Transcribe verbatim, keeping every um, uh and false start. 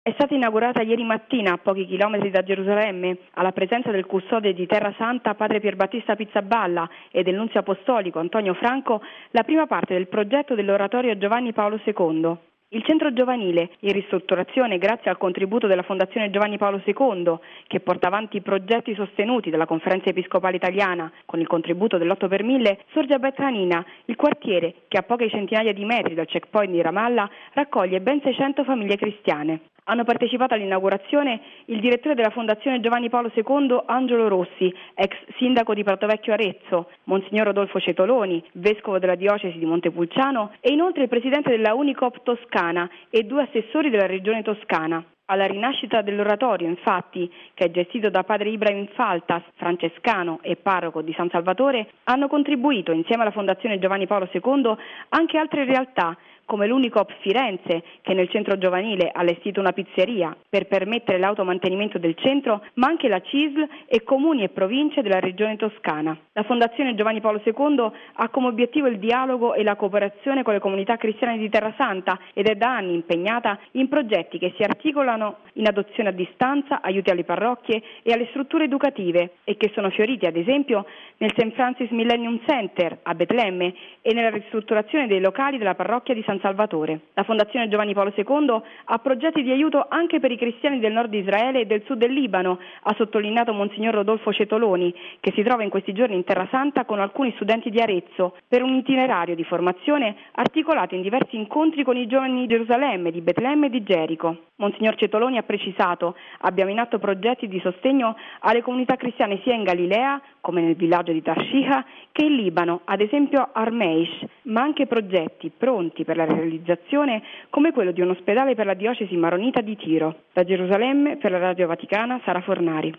È stata inaugurata ieri mattina, a pochi chilometri da Gerusalemme, alla presenza del custode di Terra Santa, padre Pierbattista Pizzaballa, e del nunzio apostolico Antonio Franco, la prima parte del progetto dell'oratorio Giovanni Paolo secondo. Il centro giovanile, in ristrutturazione grazie al contributo della Fondazione Giovanni Paolo secondo, che porta avanti progetti sostenuti dalla Conferenza Episcopale Italiana con il contributo dell'otto per mille, sorge a Bet Hanina, il quartiere che a poche centinaia di metri dal checkpoint di Ramallah raccoglie ben seicento famiglie cristiane. Hanno partecipato all'inaugurazione il direttore della Fondazione Giovanni Paolo secondo, Angelo Rossi, ex sindaco di Pratovecchio Arezzo, Monsignor Rodolfo Cetoloni, vescovo della diocesi di Montepulciano, e inoltre il presidente della Unicop Toscana e due assessori della regione Toscana. Alla rinascita dell'oratorio, infatti, che è gestito da padre Ibrahim Faltas, francescano e parroco di San Salvatore, hanno contribuito insieme alla Fondazione Giovanni Paolo secondo anche altre realtà, come l'Unicop Firenze, che nel centro giovanile ha allestito una pizzeria per permettere l'automantenimento del centro, ma anche la C I S L e comuni e province della regione toscana. La Fondazione Giovanni Paolo secondo ha come obiettivo il dialogo e la cooperazione con le comunità cristiane di Terra Santa ed è da anni impegnata in progetti che si articolano in adozione a distanza, aiuti alle parrocchie e alle strutture educative e che sono fioriti ad esempio nel Saint Francis Millennium Center a Betlemme e nella ristrutturazione dei locali della parrocchia di San Salvatore. La Fondazione Giovanni Paolo secondo ha progetti di aiuto anche per i cristiani del nord di Israele e del sud del Libano, ha sottolineato Monsignor Rodolfo Cetoloni, che si trova in questi giorni in Terra Santa con alcuni studenti di Arezzo per un itinerario di formazione articolato in diversi incontri con i giovani di Gerusalemme, di Betlemme e di Gerico. Monsignor Cetoloni ha precisato: abbiamo in atto progetti di sostegno alle comunità cristiane sia in Galilea, come nel villaggio di Tarshiha, che in Libano, ad esempio a Armeish, ma anche progetti pronti per la realizzazione come quello di un ospedale per la diocesi maronita di Tiro. Da Gerusalemme, per la Radio Vaticana, Sara Fornari.